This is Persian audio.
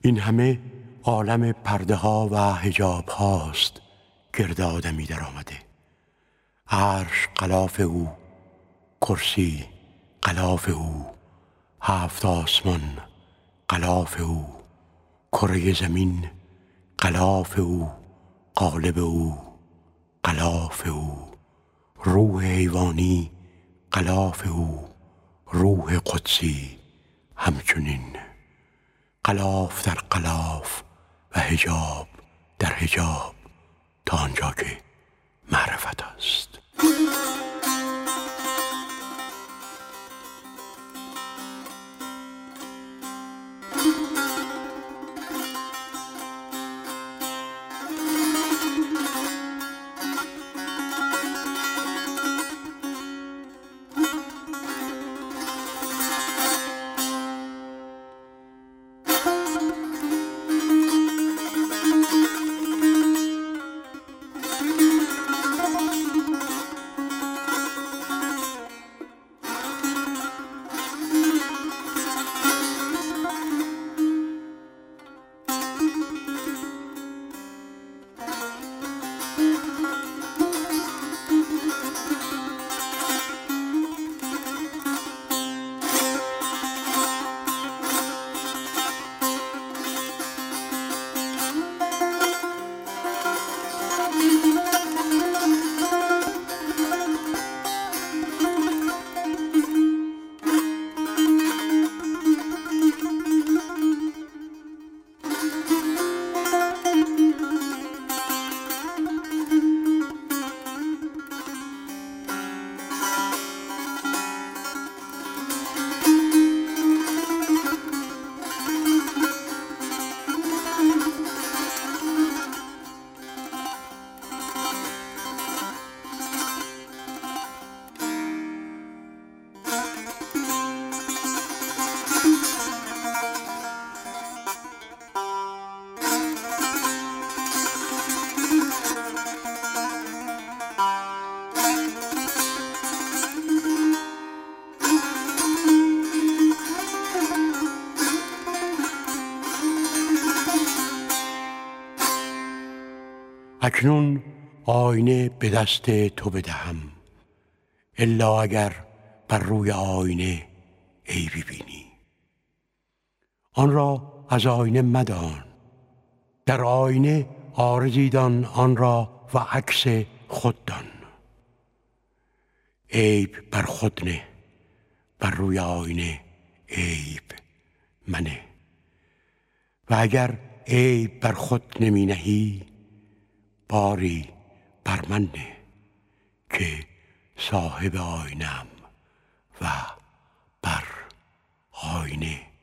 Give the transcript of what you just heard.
این همه عالم پرده ها و حجاب هاست گرد آدمی در آمده. عرش غلاف او، کرسی غلاف او، هفت آسمان غلاف او، کره زمین غلاف او، قالب او غلاف او، روح حیوانی غلاف او، روح قدسی همچنین. غلاف در غلاف و حجاب در حجاب تا آنجا که معرفت است. اکنون آینه به دست تو بدهم، الا اگر بر روی آینه عیبی بینی. آن را از آینه مدان، در آینه عارضی دان آن را و عکس خود دان. عیب بر خود نه، بر روی آینه عیب منه. و اگر عیب بر خود نمی نهی، باری بر من نه که صاحب آینم و بر آینه